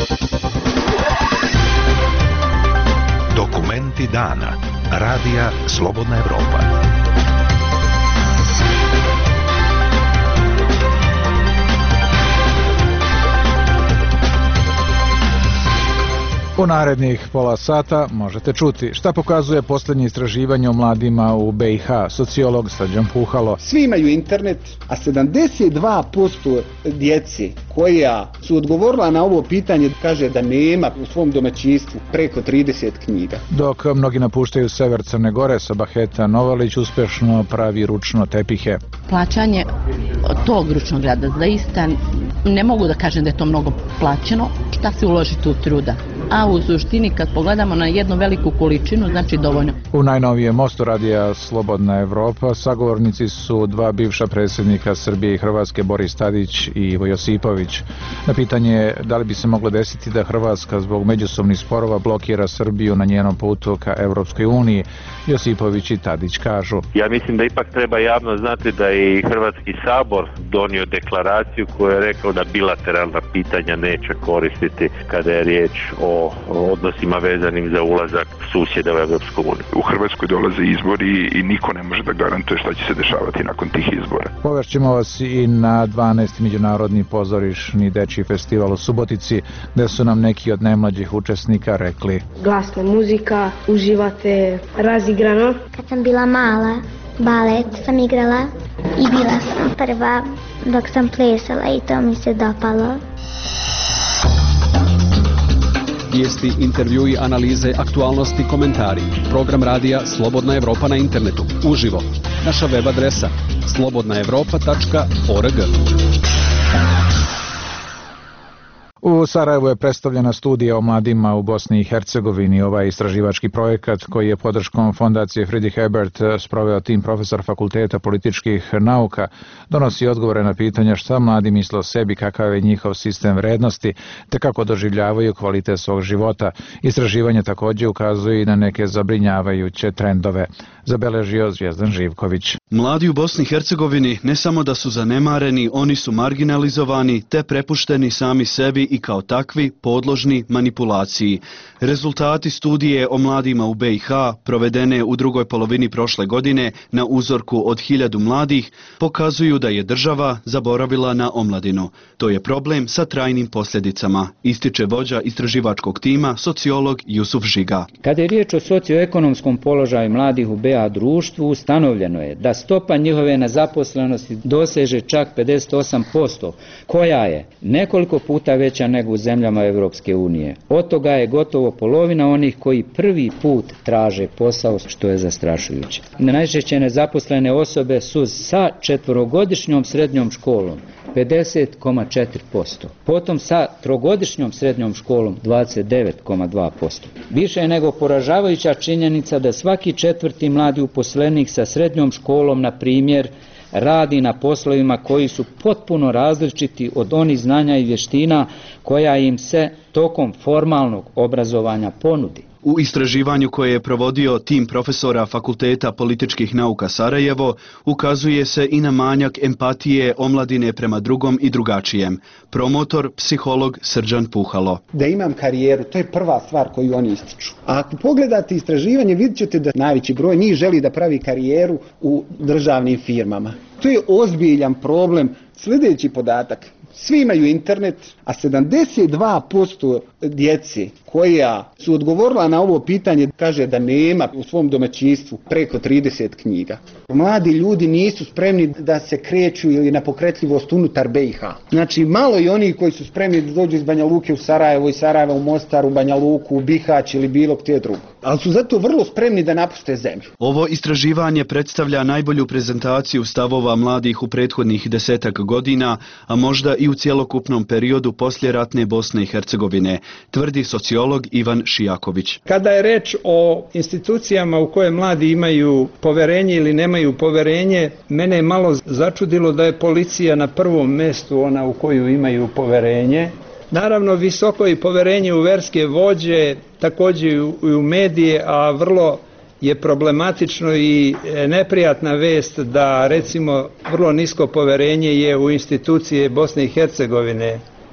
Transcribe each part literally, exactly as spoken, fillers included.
Dokumenti dana. Radija Slobodna Evropa. U narednih pola sata možete čuti šta pokazuje posljednje istraživanje o mladima u B i H, sociolog Srđan Puhalo. Svi imaju internet, a sedamdeset dva posto djeci koja su odgovorila na ovo pitanje kaže da nema u svom domaćinstvu preko trideset knjiga. Dok mnogi napuštaju sever Crne Gore, Sabaheta Novalić uspješno pravi ručno tepihe. Plaćanje tog ručnog rada zaista ne mogu da kažem da je to mnogo plaćeno. Šta se uloži tu truda? A u suštini kad pogledamo na jednu veliku količinu, znači dovoljno. U najnovijem mostu radija Slobodna Evropa sagovornici su dva bivša predsjednika Srbije i Hrvatske, Boris Tadić i Ivo Josipović. Na pitanje da li bi se moglo desiti da Hrvatska zbog međusobnih sporova blokira Srbiju na njenom putu ka Evropskoj uniji, Josipović i Tadić kažu. Ja mislim da ipak treba javno znati da je i Hrvatski sabor donio deklaraciju koja je rekao da bilateralna pitanja neće koristiti kada je riječ o odnosima vezanim za ulazak susjeda u Evropsku uniju. U Hrvatskoj dolaze izbori i niko ne može da garantuje šta će se dešavati nakon tih izbora. Povešćemo vas i na dvanaesti međunarodni pozorišni dečji festival u Subotici, gde su nam neki od najmlađih učesnika rekli. Glasna muzika, uživate razigrano. Kad sam bila mala, balet sam igrala i bila sam prva dok sam plesala i to mi se dopalo. Vijesti, intervjui, analize, aktualnosti, komentari. Program radija Slobodna Evropa na internetu. Uživo. Naša web adresa slobodna evropa tačka org. U Sarajevu je predstavljena studija o mladima u Bosni i Hercegovini. Ovaj istraživački projekat koji je podrškom fondacije Friedrich Ebert sproveo tim profesor Fakulteta političkih nauka donosi odgovore na pitanja šta mladi misle o sebi, kakav je njihov sistem vrednosti, te kako doživljavaju kvalitet svog života. Istraživanje također ukazuje i na neke zabrinjavajuće trendove, zabeležio Zvijezdan Živković. Mladi u Bosni i Hercegovini ne samo da su zanemareni, oni su marginalizovani te prepušteni sami sebi i kao takvi podložni manipulaciji. Rezultati studije o mladima u B i H, provedene u drugoj polovini prošle godine na uzorku od hiljadu mladih, pokazuju da je država zaboravila na omladinu. To je problem sa trajnim posljedicama, ističe vođa istraživačkog tima, sociolog Jusuf Žiga. Kada je riječ o socioekonomskom položaju mladih u B A društvu, ustanovljeno je da stopa njihove nezaposlenosti doseže čak pedeset osam posto, koja je nekoliko puta veća nego u zemljama Evropske unije. Od toga je gotovo polovina onih koji prvi put traže posao, što je zastrašujuće. Najčešće nezaposlene osobe su sa četvorogodišnjom srednjom školom, pedeset zarez četiri posto. Potom sa trogodišnjom srednjom školom dvadeset devet zarez dva posto. Više je nego poražavajuća činjenica da svaki četvrti mladi uposlenik sa srednjom školom, na primjer, radi na poslovima koji su potpuno različiti od onih znanja i vještina koja im se tokom formalnog obrazovanja ponudi. U istraživanju koje je provodio tim profesora Fakulteta političkih nauka Sarajevo ukazuje se i na manjak empatije omladine prema drugom i drugačijem. Promotor, psiholog Srđan Puhalo. Da imam karijeru, to je prva stvar koju oni ističu. A ako pogledate istraživanje, vidjet ćete da najveći broj njih želi da pravi karijeru u državnim firmama. To je ozbiljan problem. Sljedeći podatak. Svi imaju internet, a sedamdeset dva posto djeci koja su odgovorila na ovo pitanje kaže da nema u svom domaćinstvu preko trideset knjiga. Mladi ljudi nisu spremni da se kreću ili na pokretljivost unutar B i H. Znači malo i oni koji su spremni da dođu iz Banja Luke u Sarajevo, iz Sarajeva u Mostar, u Banja Luku, u Bihać ili bilo gdje drugo. Ali su zato vrlo spremni da napuste zemlju. Ovo istraživanje predstavlja najbolju prezentaciju stavova mladih u prethodnih desetak godina, a možda i u cjelokupnom periodu poslijeratne Bosne i Hercegovine, tvrdi sociolog Ivan Šijaković. Kada je reč o institucijama u koje mladi imaju poverenje ili nemaju poverenje, mene je malo začudilo da je policija na prvom mjestu ona u koju imaju poverenje. Naravno, visoko je poverenje u verske vođe, također i u medije, a vrlo je problematično i neprijatna vest da recimo vrlo nisko poverenje je u institucije Bosne i Hercegovine.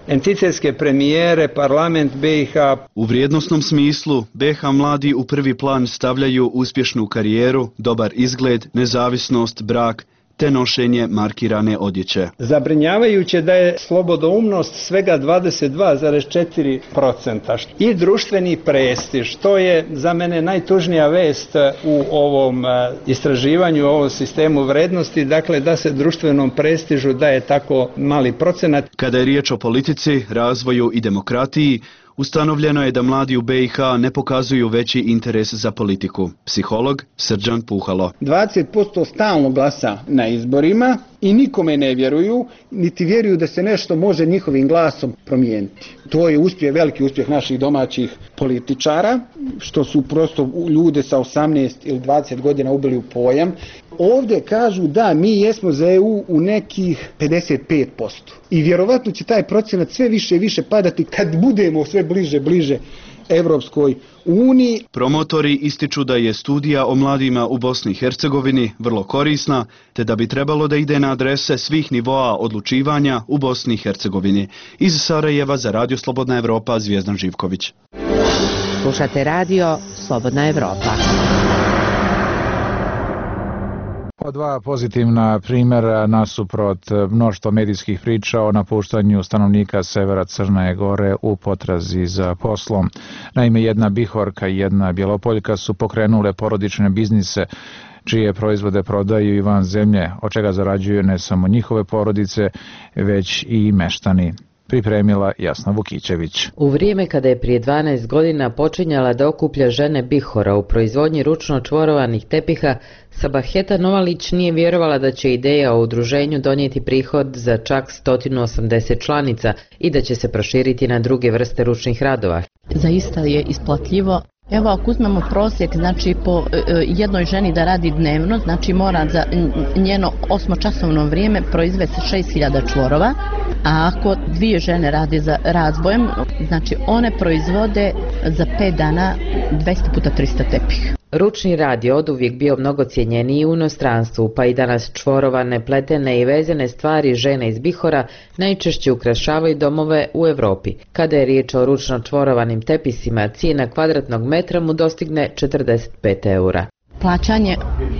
entitetske premijere, parlament B i H. U vrijednosnom smislu, B i H mladi u prvi plan stavljaju uspješnu karijeru, dobar izgled, nezavisnost, brak, te nošenje markirane odjeće. Zabrinjavajuće da je slobodoumnost svega dvadeset dva zarez četiri posto i društveni prestiž. To je za mene najtužnija vest u ovom istraživanju, u ovom sistemu vrednosti, dakle da se društvenom prestižu daje tako mali procenat. Kada je riječ o politici, razvoju i demokratiji, ustanovljeno je da mladi u B i H ne pokazuju veći interes za politiku. Psiholog Srđan Puhalo. dvadeset posto stalno glasa na izborima i nikome ne vjeruju, niti vjeruju da se nešto može njihovim glasom promijeniti. To je uspjeh, veliki uspjeh naših domaćih političara, što su prosto ljude sa osamnaest ili dvadeset godina ubili u pojam. Ovdje kažu da mi jesmo za E U u nekih pedeset pet posto. I vjerovatno će taj procenat sve više i više padati kad budemo sve bliže, bliže Evropskoj uniji. Promotori ističu da je studija o mladima u Bosni i Hercegovini vrlo korisna, te da bi trebalo da ide na adrese svih nivoa odlučivanja u Bosni i Hercegovini. Iz Sarajeva za Radio Slobodna Evropa, Zvijezdan Živković. Slušate Radio Slobodna Evropa. Dva pozitivna primjera nasuprot mnoštvo medijskih priča o napuštanju stanovnika severa Crne Gore u potrazi za poslom. Naime, jedna Bihorka i jedna Bjelopoljka su pokrenule porodične biznise čije proizvode prodaju i van zemlje, od čega zarađuju ne samo njihove porodice, već i meštani. Pripremila Jasna Vukićević. U vrijeme kada je prije dvanaest godina počinjala da okuplja žene Bihora u proizvodnji ručno čvorovanih tepiha, Sabaheta Novalić nije vjerovala da će ideja o udruženju donijeti prihod za čak sto osamdeset članica i da će se proširiti na druge vrste ručnih radova. Zaista je isplatljivo. Evo, ako uzmemo prosjek, znači po e, jednoj ženi da radi dnevno, znači mora za njeno osmočasovno vrijeme proizvesti šest hiljada čvorova, a ako dvije žene radi za razbojem, znači one proizvode za pet dana dvesta puta trista tepih. Ručni rad je oduvijek bio mnogo cijenjeniji u inostranstvu, pa i danas čvorovane, pletene i vezane stvari žene iz Bihora najčešće ukrašavaju domove u Europi. Kada je riječ o ručno čvorovanim tepisima, cijena kvadratnog metra mu dostigne četrdeset pet eura. Plaćanje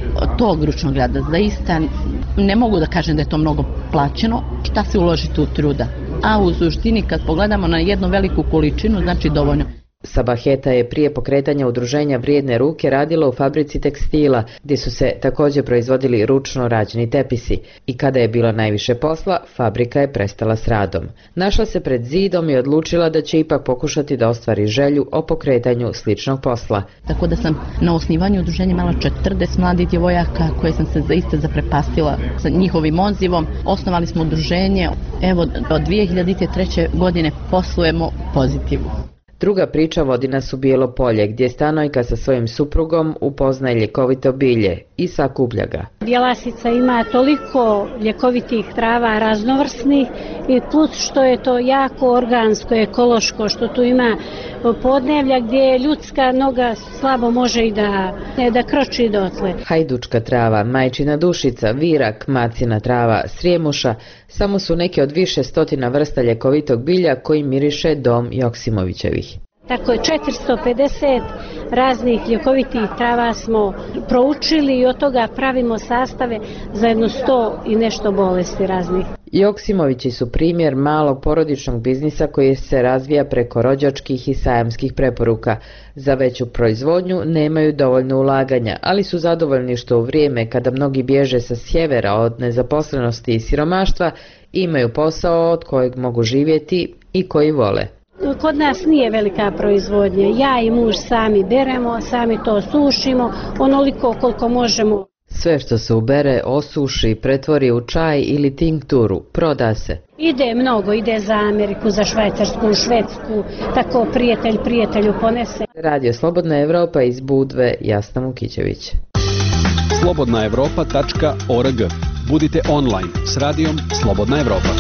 tog ručnog rada zaista ne mogu da kažem da je to mnogo plaćeno, šta se uloži tu truda. A u suštini kad pogledamo na jednu veliku količinu, znači dovoljno. Sabaheta je prije pokretanja udruženja Vrijedne ruke radila u fabrici tekstila, gdje su se također proizvodili ručno rađeni tepisi. I kada je bilo najviše posla, fabrika je prestala s radom. Našla se pred zidom i odlučila da će ipak pokušati da ostvari želju o pokretanju sličnog posla. Tako da sam na osnivanju udruženja imala četrdeset mladih djevojaka koje sam se zaista zaprepastila sa njihovim odzivom. Osnovali smo udruženje, evo od dvije hiljade treće. godine poslujemo pozitivno. Druga priča vodi nas u Bijelo Polje, gdje stanojka sa svojim suprugom upoznaje ljekovito bilje i sakuplja ga. Bjelasica ima toliko ljekovitih trava raznovrsnih i plus što je to jako organsko, ekološko, što tu ima podnevlja gdje ljudska noga slabo može i da, da kroči dotle. Hajdučka trava, majčina dušica, virak, macina trava, srijemuša, samo su neke od više stotina vrsta ljekovitog bilja koji miriše dom Joksimovićevih. Tako je četiristo pedeset raznih ljekovitih trava smo proučili i od toga pravimo sastave za jedno sto i nešto bolesti raznih. Joksimovići su primjer malog porodičnog biznisa koji se razvija preko rođačkih i sajamskih preporuka. Za veću proizvodnju nemaju dovoljno ulaganja, ali su zadovoljni što u vrijeme kada mnogi bježe sa sjevera od nezaposlenosti i siromaštva imaju posao od kojeg mogu živjeti i koji vole. Kod nas nije velika proizvodnja. Ja i muž sami beremo, sami to sušimo, onoliko koliko možemo. Sve što se ubere, osuši, pretvori u čaj ili tinkturu, proda se. Ide mnogo, ide za Ameriku, za Švajcarsku, Švedsku, tako prijatelj prijatelju ponese. Radio Slobodna Evropa iz Budve, Jasna Vukićević. slobodna evropa tačka org. Budite online s radijom Slobodna Evropa.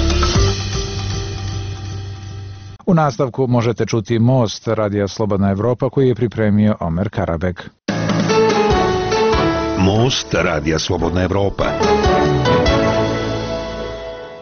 U nastavku možete čuti Most Radija Slobodna Evropa koji je pripremio Omer Karabek. Most Radija Slobodna Evropa.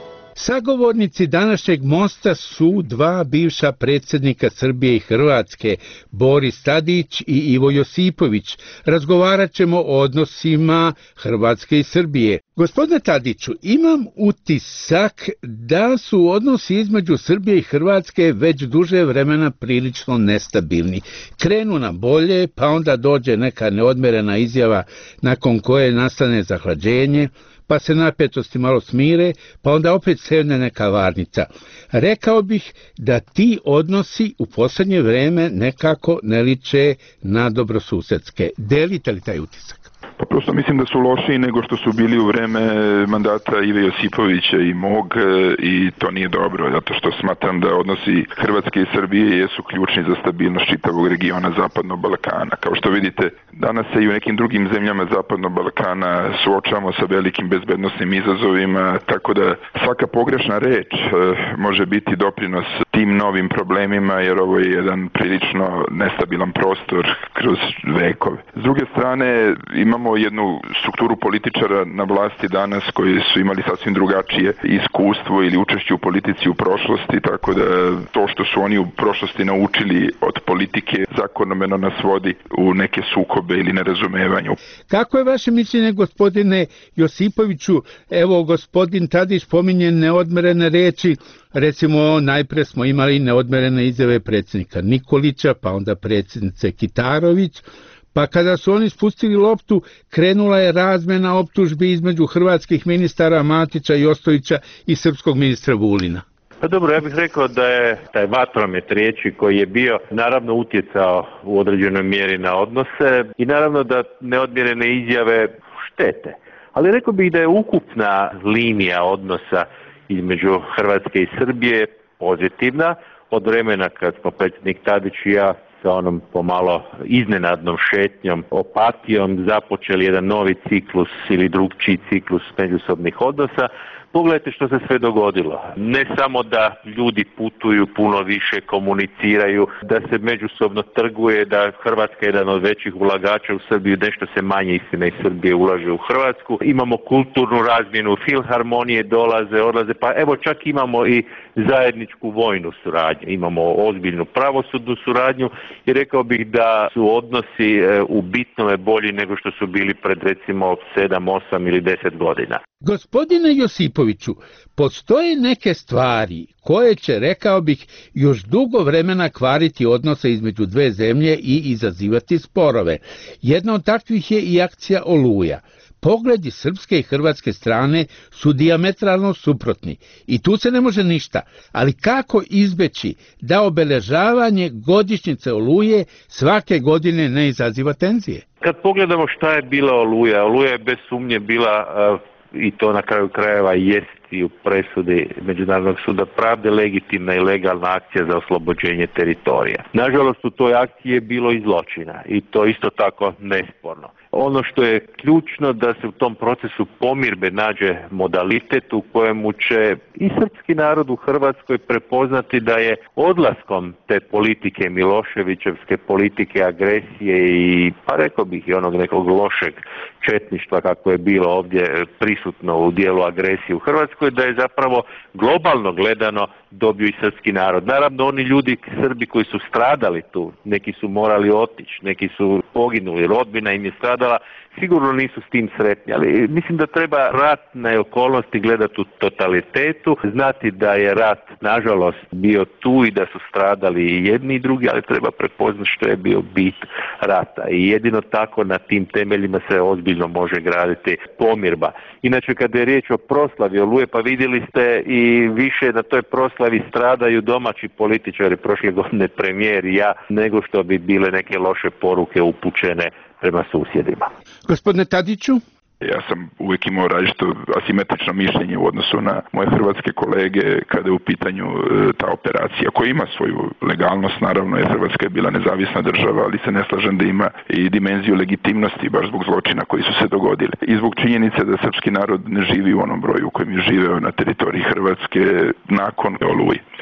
Sagovornici današnjeg mosta su dva bivša predsjednika Srbije i Hrvatske, Boris Tadić i Ivo Josipović. Razgovarat ćemo o odnosima Hrvatske i Srbije. Gospodine Tadiću, imam utisak da su odnosi između Srbije i Hrvatske već duže vremena prilično nestabilni. Krenu na bolje, pa onda dođe neka neodmerena izjava nakon koje nastane zahlađenje, pa se napetosti malo smire, pa onda opet sevne neka varnica. Rekao bih da ti odnosi u posljednje vreme nekako ne liče na dobrosusedske. Delite li taj utisak? Pa prosto mislim da su lošiji nego što su bili u vreme mandata Ive Josipovića i mog i to nije dobro, zato što smatram da odnosi Hrvatske i Srbije jesu ključni za stabilnost čitavog regiona Zapadnog Balkana. Kao što vidite, danas se i u nekim drugim zemljama Zapadnog Balkana suočavamo sa velikim bezbednosnim izazovima, tako da svaka pogrešna reč može biti doprinos tim novim problemima, jer ovo je jedan prilično nestabilan prostor kroz vekove. S druge strane, imamo jednu strukturu političara na vlasti danas koji su imali sasvim drugačije iskustvo ili učešće u politici u prošlosti, tako da to što su oni u prošlosti naučili od politike zakonomeno nas vodi u neke sukobe ili nerazumevanje. Kako je vaše mišljenje, gospodine Josipoviću? Evo, gospodin Tadić pominje neodmerene reči. Recimo, najpre smo imali neodmerene izjave predsjednika Nikolića, pa onda predsjednice Kitarović. Pa kada su oni spustili loptu, krenula je razmjena optužbi između hrvatskih ministara Matića i Ostojića i srpskog ministra Vulina. Pa dobro, ja bih rekao da je taj vatromet riječi koji je bio naravno utjecao u određenoj mjeri na odnose i naravno da neodmjerene izjave štete. Ali rekao bih da je ukupna linija odnosa između Hrvatske i Srbije pozitivna od vremena kad smo predsjednik Tadić i ja sa onom pomalo iznenadnom šetnjom, opatijom započeli jedan novi ciklus ili drugčiji ciklus međusobnih odnosa. Pogledajte što se sve dogodilo. Ne samo da ljudi putuju, puno više komuniciraju, da se međusobno trguje, da Hrvatska je jedan od većih ulagača u Srbiju, nešto se manje istina iz Srbije ulaže u Hrvatsku. Imamo kulturnu razmjenu, filharmonije dolaze, odlaze, pa evo čak imamo i zajedničku vojnu suradnju. Imamo ozbiljnu pravosudnu suradnju i rekao bih da su odnosi u bitnome bolji nego što su bili pred recimo sedam, osam ili deset godina. Gospodine Josipoviću, postoje neke stvari koje će, rekao bih, još dugo vremena kvariti odnose između dve zemlje i izazivati sporove. Jedna od takvih je i akcija Oluja. Pogledi srpske i hrvatske strane su dijametralno suprotni i tu se ne može ništa, ali kako izbeći da obeležavanje godišnjice Oluje svake godine ne izaziva tenzije? Kad pogledamo šta je bila Oluja, Oluja je bez sumnje bila uh... i to na kraju krajeva jest i u presudi Međunarodnog suda pravde legitimna i legalna akcija za oslobođenje teritorija. Nažalost, u toj akciji je bilo i zločina i to isto tako nesporno. Ono što je ključno da se u tom procesu pomirbe nađe modalitet u kojemu će i srpski narod u Hrvatskoj prepoznati da je odlaskom te politike Miloševićevske politike agresije i pa rekao bih i onog nekog lošeg četništva kako je bilo ovdje prisutno u dijelu agresije u Hrvatskoj, da je zapravo globalno gledano dobio i srpski narod. Naravno, oni ljudi, Srbi koji su stradali tu, neki su morali otići, neki su poginuli, rodbina im je stradala, sigurno nisu s tim sretni, ali mislim da treba ratne okolnosti gledati u totalitetu, znati da je rat, nažalost, bio tu i da su stradali i jedni i drugi, ali treba prepoznati što je bio bit rata i jedino tako na tim temeljima se ozbiljno može graditi pomirba. Inače, kada je riječ o proslavi Oluje, pa vidjeli ste i više na toj proslavi stradaju domaći političari, prošle godine premijer i ja, nego što bi bile neke loše poruke upućene prema susjedima. Gospodine Tadiću? Ja sam uvijek imao različito asimetrično mišljenje u odnosu na moje hrvatske kolege kada je u pitanju e, ta operacija koja ima svoju legalnost, naravno jer Hrvatska je bila nezavisna država, ali se ne slažem da ima i dimenziju legitimnosti baš zbog zločina koji su se dogodili. I zbog činjenice da srpski narod ne živi u onom broju u kojem je živeo na teritoriji Hrvatske nakon Oluje.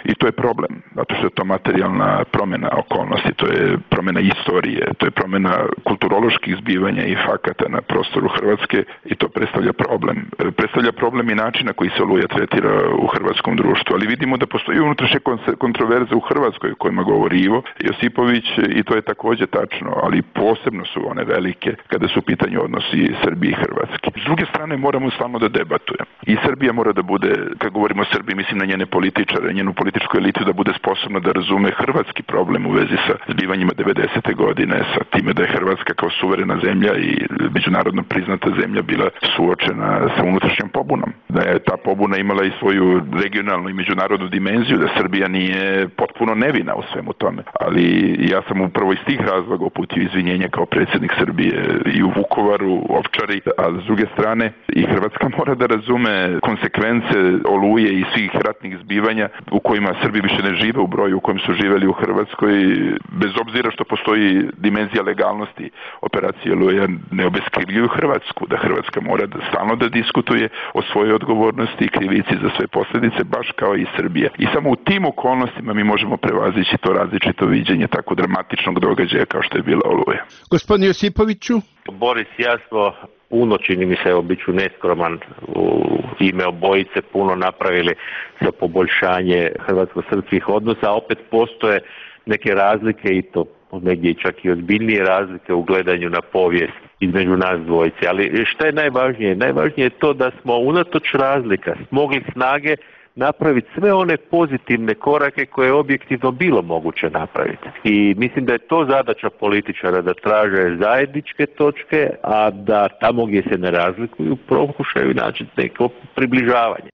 I to je problem, zato što je to materijalna promjena okolnosti, to je promjena istorije, to je promjena kulturoloških zbivanja i fakata na prostoru Hrvatske i to predstavlja problem. Predstavlja problem i načina koji se Oluja tretira u hrvatskom društvu, ali vidimo da postoji unutrašnje kontroverze u Hrvatskoj o kojima govori Ivo Josipović i to je također tačno, ali posebno su one velike kada su u pitanju odnosi Srbije i Hrvatske. S druge strane moramo stalno da debatujemo. I Srbija mora da bude, kad govorimo o Srbiji, mislim na njene političare, njenu političku elitu, da bude sposobna da razume hrvatski problem u vezi sa zbivanjima devedesete godine, sa time da je Hrvatska kao suverena zemlja i međunarodno priznata zemlja bila suočena sa unutrašnjom pobunom. Da je ta pobuna imala i svoju regionalnu i međunarodnu dimenziju, da Srbija nije potpuno nevina u svemu tome. Ali ja sam upravo iz tih razloga uputio izvinjenje kao predsjednik Srbije i u Vukovaru, u Ovčari, a s druge strane i Hrvatska mora da razume konsekvence Oluje i svih ratnih zbivanja u kojima Srbi više ne žive u broju u kojem su živeli u Hrvatskoj, bez obzira što postoji dimenzija legalnosti operacije Oluja, ne obeskrivljuju Hrvatsku, da Hrvatska mora da stalno da diskutuje o svojoj odgovornosti i krivici za sve posljedice, baš kao i Srbija. I samo u tim okolnostima mi možemo prevazići to različito viđenje tako dramatičnog događaja kao što je bila Oluja. Gospodin Josipoviću? Boris, ja smo puno, čini mi se, evo bit ću neskroman, u ime obojice puno napravili za poboljšanje hrvatsko-srpskih odnosa, a opet postoje neke razlike i to negdje čak i ozbiljnije razlike u gledanju na povijest između nas dvojice. Ali šta je najvažnije? Najvažnije je to da smo unatoč razlika smogli snage napraviti sve one pozitivne korake koje je objektivno bilo moguće napraviti. I mislim da je to zadaća političara, da traže zajedničke točke, a da tamo gdje se ne razlikuju pokušaju naći neko približavanje.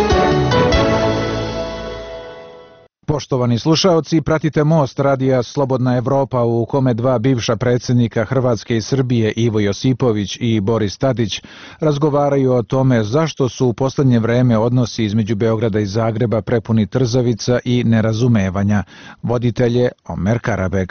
Poštovani slušaoci, pratite Most radija Slobodna Evropa u kome dva bivša predsjednika Hrvatske i Srbije, Ivo Josipović i Boris Tadić, razgovaraju o tome zašto su u posljednje vreme odnosi između Beograda i Zagreba prepuni trzavica i nerazumevanja. Voditelj je Omer Karabek.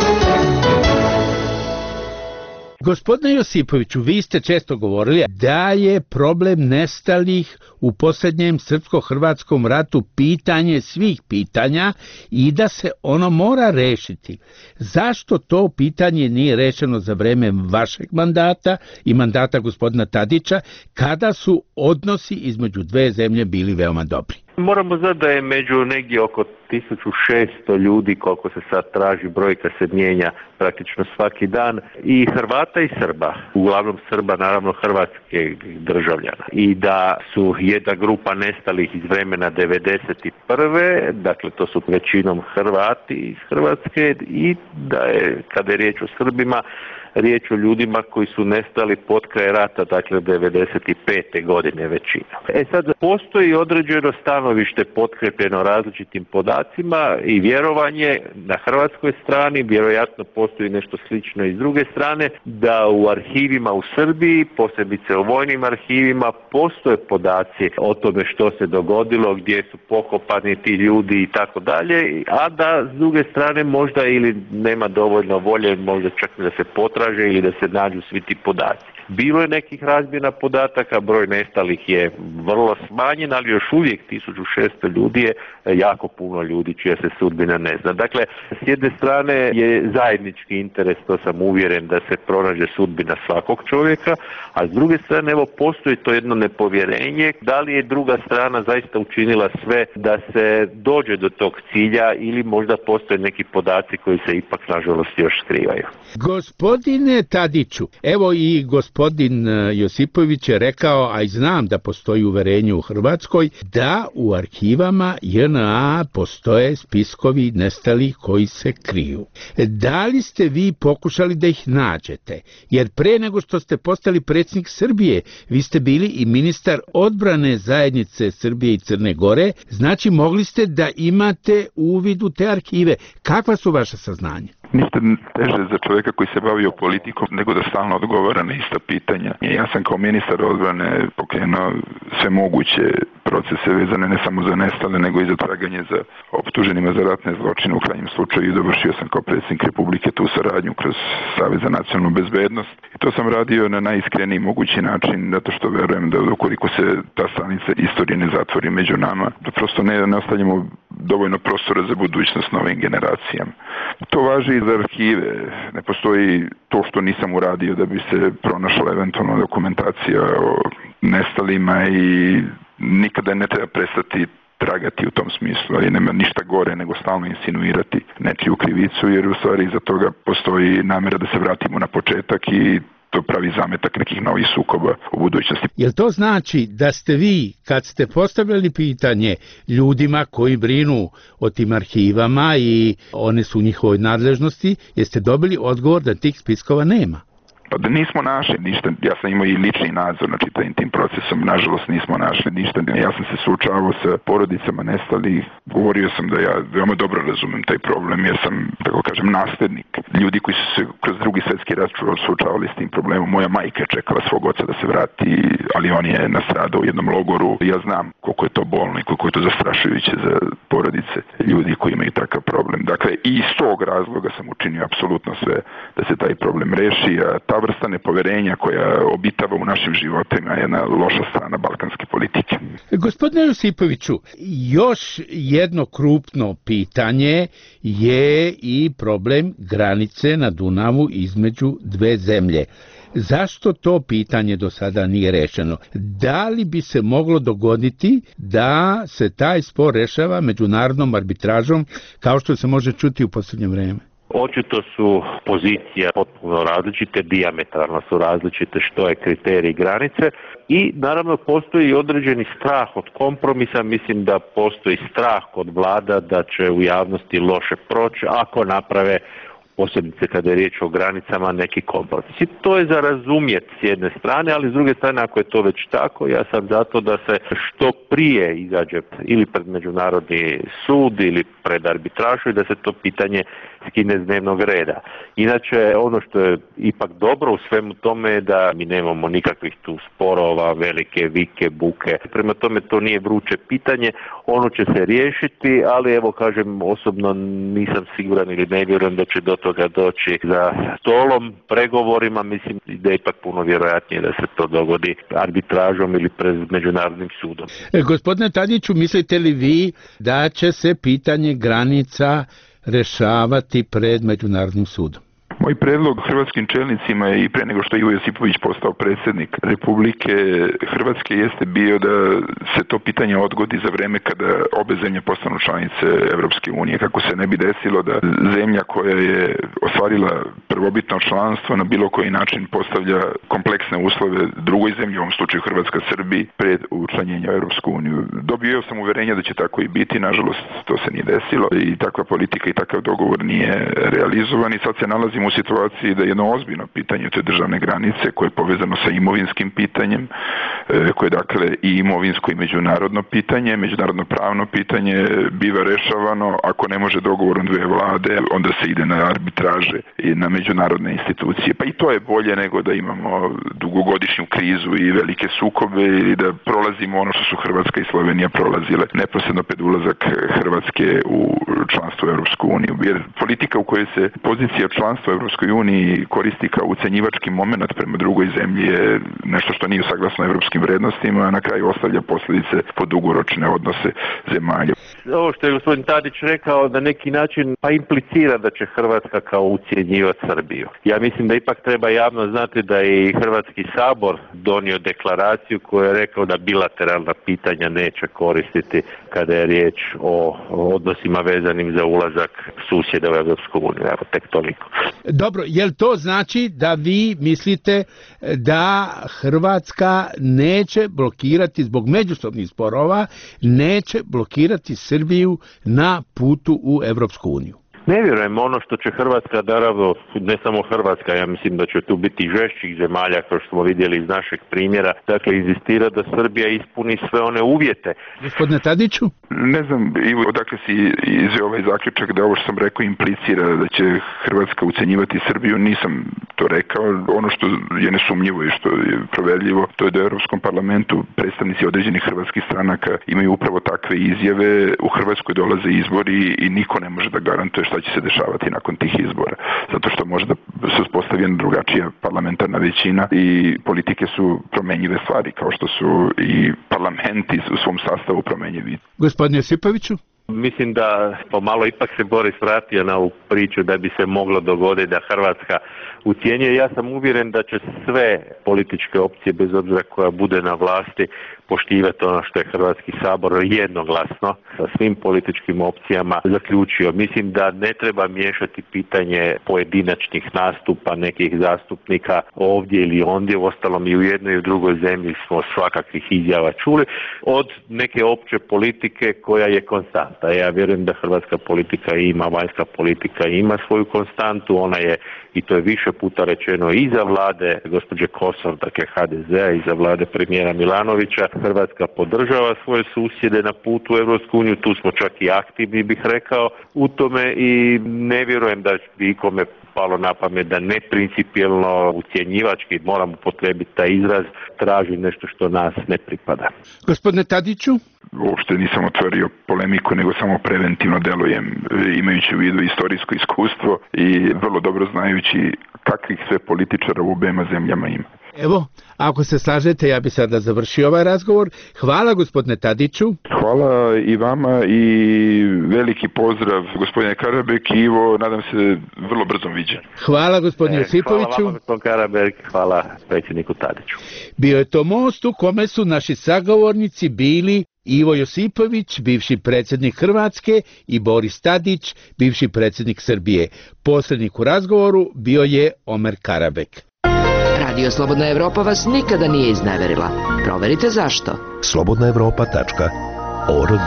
Gospodine Josipoviću, vi ste često govorili da je problem nestalih u posljednjem srpsko-hrvatskom ratu pitanje svih pitanja i da se ono mora rešiti. Zašto to pitanje nije rešeno za vreme vašeg mandata i mandata gospodina Tadića, kada su odnosi između dve zemlje bili veoma dobri? Moramo znati da je među negdje oko tisuću šesto ljudi, koliko se sad traži, brojka se mijenja praktično svaki dan, i Hrvata i Srba, uglavnom Srba, naravno hrvatske državljana. I da su jedna grupa nestalih iz vremena devedeset prve dakle to su većinom Hrvati iz Hrvatske, i da je, kada je riječ o Srbima, riječ o ljudima koji su nestali pod kraj rata, dakle devedeset pete godine većina. E sad, postoji određeno stanovište potkrepljeno različitim podacima i vjerovanje na hrvatskoj strani, vjerojatno postoji nešto slično i s druge strane, da u arhivima u Srbiji, posebice u vojnim arhivima, postoje podaci o tome što se dogodilo, gdje su pokopani ti ljudi i tako dalje, a da s druge strane možda ili nema dovoljno volje, možda čak da se potraži ili da se nađu svi ti podaci. Bilo je nekih razmjena podataka, broj nestalih je vrlo smanjen, ali još uvijek tisuću šesto ljudi je jako puno ljudi čija se sudbina ne zna. Dakle, s jedne strane je zajednički interes, to sam uvjeren, da se pronađe sudbina svakog čovjeka, a s druge strane, evo, postoji to jedno nepovjerenje, da li je druga strana zaista učinila sve da se dođe do tog cilja, ili možda postoje neki podaci koji se ipak, nažalost, još skrivaju. Gospodine Tadiću, evo i gospodin Josipović je rekao, a i znam da postoji uverenje u Hrvatskoj, da u arhivama J N A postoje spiskovi nestalih koji se kriju. Da li ste vi pokušali da ih nađete? Jer pre nego što ste postali predsjednik Srbije, vi ste bili i ministar odbrane zajednice Srbije i Crne Gore, znači mogli ste da imate uvid u te arhive. Kakva su vaše saznanja? Ništa teže za čovjeka koji se bavio politikom nego da stalno odgovara na ista pitanja. Ja sam kao ministar odbrane pokrenuo sve moguće procese vezane ne samo za nestale, nego i za traganje za optuženima za ratne zločine u krajnjem slučaju i dovršio sam kao predsjednik Republike tu saradnju kroz Savez za nacionalnu bezbednost. I to sam radio na najiskreniji mogući način, zato što verujem da ukoliko se ta stranica istorije ne zatvori među nama, da prosto ne, ne ostavljamo dovoljno prostora za budućnost novim generacijama. To važi i za arhive. Ne postoji to što nisam uradio da bi se pronašla eventualna dokumentacija o nestalima i nikada ne treba prestati tragati u tom smislu, ali nema ništa gore nego stalno insinuirati nečiju krivicu, jer u stvari iza toga postoji namjera da se vratimo na početak i to pravi zametak nekih novih sukoba u budućnosti. Jel to znači da ste vi, kad ste postavljali pitanje ljudima koji brinu o tim arhivama i one su u njihovoj nadležnosti, jeste dobili odgovor da tih spiskova nema? Pa da nismo našli ništa, ja sam imao i lični nadzor nad čitavim tim procesom, nažalost nismo našli ništa, ja sam se suočavao sa porodicama nestalih, govorio sam da ja veoma dobro razumem taj problem, jer sam, tako kažem, naslednik ljudi koji su se kroz drugi svjetski rat suočavali s tim problemom. Moja majka je čekala svog oca da se vrati, ali on je nastradao u jednom logoru. Ja znam koliko je to bolno i koliko je to zastrašujuće za porodice ljudi koji imaju takav problem. Dakle, i iz tog razloga sam učinio apsolutno sve da se taj problem reši, a ta vrsta nepoverenja koja obitava u našim životima je jedna loša strana balkanske politike. Gospodine Josipoviću, još jedno krupno pitanje je i problem granice na Dunavu između dve zemlje. Zašto to pitanje do sada nije rešeno? Da li bi se moglo dogoditi da se taj spor rešava međunarodnom arbitražom, kao što se može čuti u posljednje vreme? Očito su pozicije potpuno različite, dijametralno su različite što je kriterij granice i naravno postoji određeni strah od kompromisa. Mislim da postoji strah kod vlada da će u javnosti loše proći ako naprave, posebice kada je riječ o granicama, neki kompromis. I to je za razumjeti s jedne strane, ali s druge strane, ako je to već tako, ja sam zato da se što prije izađe ili pred Međunarodni sud ili pred arbitražu i da se to pitanje skine s dnevnog reda. Inače, ono što je ipak dobro u svemu tome je da mi nemamo nikakvih tu sporova, velike vike, buke. Prema tome to nije vruće pitanje, ono će se riješiti, ali evo kažem, osobno nisam siguran ili ne vjerujem da će do toga doći za stolom, pregovorima. Mislim da je ipak puno vjerojatnije da se to dogodi arbitražom ili pred Međunarodnim sudom. E, gospodine Tadiću, mislite li vi da će se pitanje granica rešavati pred Međunarodnim sudom? Moj predlog hrvatskim čelnicima je i pre nego što je Ivo Josipović postao predsjednik Republike Hrvatske jeste bio da se to pitanje odgodi za vreme kada obe zemlje postanu članice Evropske unije, kako se ne bi desilo da zemlja koja je ostvarila prvobitno članstvo na bilo koji način postavlja kompleksne uslove drugoj zemlji, u ovom slučaju Hrvatska Srbiji, pred učlanjenje u Evropsku uniju. Dobio sam uverenje da će tako i biti, nažalost to se nije desilo i takva politika i takav dogovor nije realizovan i sad se nalazimo u situaciji da je jedno ozbiljno pitanje te državne granice koje je povezano sa imovinskim pitanjem, koje je dakle i imovinsko i međunarodno pitanje, međunarodno pravno pitanje biva rešavano, ako ne može dogovorom dve vlade, onda se ide na arbitraže i na međunarodne institucije. Pa i to je bolje nego da imamo dugogodišnju krizu i velike sukobe i da prolazimo ono što su Hrvatska i Slovenija prolazile neposredno pred ulazak Hrvatske u članstvo u Europsku uniju. Jer politika u kojoj se pozicija članstva u Europskoj uniji koristi kao ucenjivački moment prema drugoj zemlji je nešto što nije saglasno evropskim vrednostima, a na kraju ostavlja posljedice po dugoročne odnose zemalja. Ovo što je gospodin Tadić rekao na neki način pa implicira da će Hrvatska kao ucjenjivati Srbiju. Ja mislim da ipak treba javno znati da je i Hrvatski sabor donio deklaraciju koja je rekao da bilateralna pitanja neće koristiti kada je riječ o odnosima vezanim za ulazak susjeda u Europsku uniju. Evo, tek toliko. Dobro, jel to znači da vi mislite da Hrvatska neće blokirati zbog međusobnih sporova, neće blokirati Srbiju na putu u Evropsku uniju? Ne vjerujem, ono što će Hrvatska, naravno, ne samo Hrvatska, ja mislim da će tu biti žešćih zemalja, kao što smo vidjeli iz našeg primjera, dakle, inzistira da Srbija ispuni sve one uvjete. Gospodine Tadiću? Ne znam, Ivo, odakle si izveo ovaj zaključak da ovo što sam rekao implicira da će Hrvatska ucenjivati Srbiju, nisam to rekao. Ono što je nesumnjivo i što je proverljivo, to je da u Europskom parlamentu predstavnici određenih hrvatskih stranaka imaju upravo takve izjave. U Hrvatskoj dolaze izbori i niko ne može da garantuje šta će se dešavati nakon tih izbora. Zato što može da se uspostavi jedna drugačija parlamentarna većina i politike su promenjive stvari, kao što su i parlamenti u svom sastavu promenjivi. Gospodine Josipoviću? Mislim da pomalo ipak se Boris vratio na ovu priču da bi se moglo dogoditi da Hrvatska ucijenjuje. Ja sam uvjeren da će sve političke opcije, bez obzira koja bude na vlasti, poštivati ono što je Hrvatski sabor jednoglasno sa svim političkim opcijama zaključio. Mislim da ne treba miješati pitanje pojedinačnih nastupa nekih zastupnika ovdje ili ondje. Uostalom i u jednoj i u drugoj zemlji smo svakakvih izjava čuli od neke opće politike koja je konstanta. Ja vjerujem da hrvatska politika ima, vanjska politika ima svoju konstantu. Ona je, i to je više puta rečeno, i za vlade gospođe Kosor, dakle ha de ze a, i za vlade premijera Milanovića. Hrvatska podržava svoje susjede na putu u Europsku uniju, tu smo čak i aktivni, bih rekao, u tome i ne vjerujem da bi ikome palo na pamet da neprincipijelno, ucjenjivački, moram upotrijebiti taj izraz, traži nešto što nas ne pripada. Gospodine Tadiću? Uopšte nisam otvorio polemiku, nego samo preventivno delujem, imajući u vidu istorijsko iskustvo i vrlo dobro znajući kakvih sve političara u obema zemljama ima. Evo, ako se slažete, ja bi sada završio ovaj razgovor. Hvala gospodine Tadiću. Hvala i vama i veliki pozdrav gospodine Karabek i Ivo, nadam se vrlo brzom viđenju. Hvala gospodine Josipoviću. Hvala vama gospodin Karabek, hvala predsjedniku Tadiću. Bio je to most u kome su naši sagovornici bili Ivo Josipović, bivši predsjednik Hrvatske, i Boris Tadić, bivši predsjednik Srbije. Posrednik u razgovoru bio je Omer Karabek. Radio Slobodna Evropa vas nikada nije izneverila. Proverite zašto. slobodna evropa tačka org.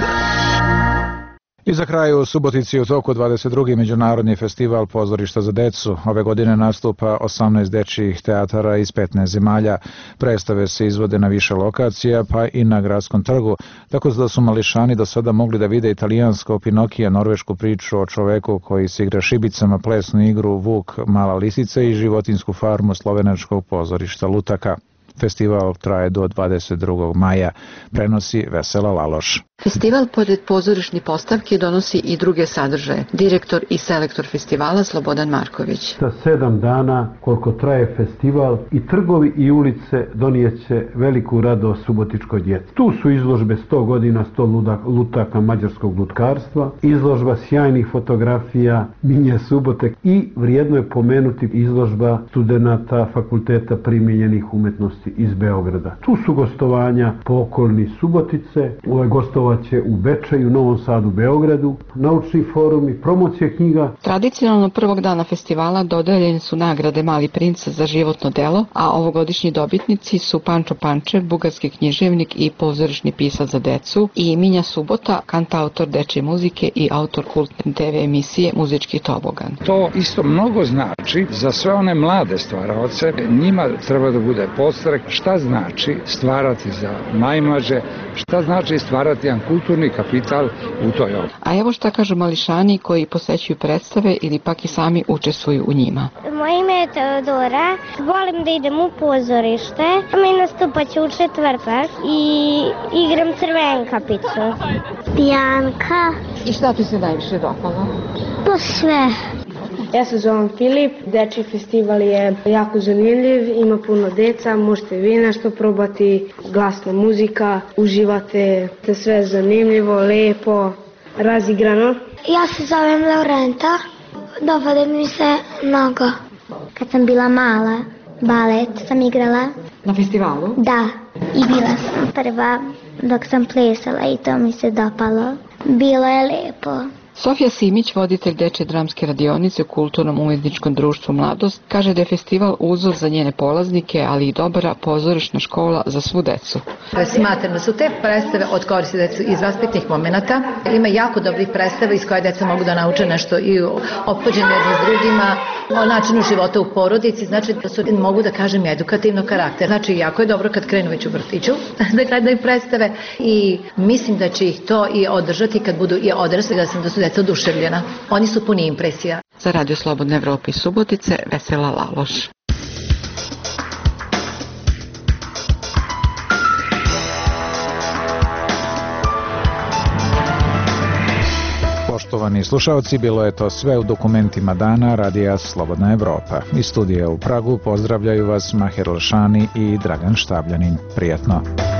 I za kraj u Subotici u toku dvadeset drugi Međunarodni festival pozorišta za decu. Ove godine nastupa osamnaest dečjih teatara iz petnaest zemalja. Predstave se izvode na više lokacija, pa i na Gradskom trgu, tako da su mališani do sada mogli da vide italijansko Pinokija, norvešku priču o čoveku koji se igra šibicama, plesnu igru Vuk, mala lisica i životinsku farmu slovenačkog pozorišta Lutaka. Festival traje do dvadeset drugog maja, prenosi Vesela Laloš. Festival pored pozorišnih postavki donosi i druge sadržaje. Direktor i selektor festivala Slobodan Marković. Za sedam dana koliko traje festival i trgovi i ulice donijeće veliku radost subotičkoj djeci. Tu su izložbe sto godina, sto lutaka mađarskog lutkarstva, izložba sjajnih fotografija Minje Subote i vrijedno je pomenuti izložba studenata Fakulteta primijenjenih umetnosti iz Beograda. Tu su gostovanja po okolini Subotice, ovaj gostova će u Bečeju, Novom Sadu, Beogradu, naučni forumi, promocije knjiga. Tradicionalno prvog dana festivala dodeljene su nagrade Mali princ za životno delo, a ovogodišnji dobitnici su Pančo Pančev, bugarski književnik i pozorišni pisac za decu, i Minja Subota, kantautor dečje muzike i autor kultne te ve emisije Muzički tobogan. To isto mnogo znači za sve one mlade stvaraoce. Njima treba da bude podstrek šta znači stvarati za najmlađe, šta znači stvarati jedan kulturni kapital u toj oblasti. A evo šta kažu mališani koji posećuju predstave ili pak i sami učestvuju u njima. Moje ime je Teodora, volim da idem u pozorište, mi nastupaću u četvrtak i igram Crvenkapicu. Bianka. I šta ti se najviše dopalo? Pa sve. Ja se zovem Filip, dečji festival je jako zanimljiv, ima puno deca, možete vi nešto probati, glasna muzika, uživate, te sve zanimljivo, lepo, razigrano. Ja se zovem Laurenta, dovode mi se mnogo. Kad sam bila mala, balet sam igrala. Na festivalu? Da, i bila sam prva dok sam plesala i to mi se dopalo. Bilo je lepo. Sofija Simić, voditelj dečje dramske radionice u Kulturnom umetničkom društvu Mladost, kaže da je festival uzor za njene polaznike, ali i dobra pozorišna škola za svu decu. Smatram da su te predstave od koristi decu iz vaspitnih momenata. Ima jako dobrih predstava iz koje deca mogu da nauče nešto i o ophođenju jedni s drugima, o načinu života u porodici, znači da su, mogu da kažem, edukativnog karaktera. Znači, jako je dobro kad krenu već u vrtiću da gledaju predstave i mislim da će ih to i održati kad budu i odrasli, da sam da su deca oduševljena. Oni su puni impresija. Za Radio Slobodna Evropa iz Subotice, Vesela Laloš. Poštovani slušalci, bilo je to sve u dokumentima dana Radija Slobodna Evropa. Iz studija u Pragu pozdravljaju vas Maher Lšani i Dragan Štabljanin. Prijatno.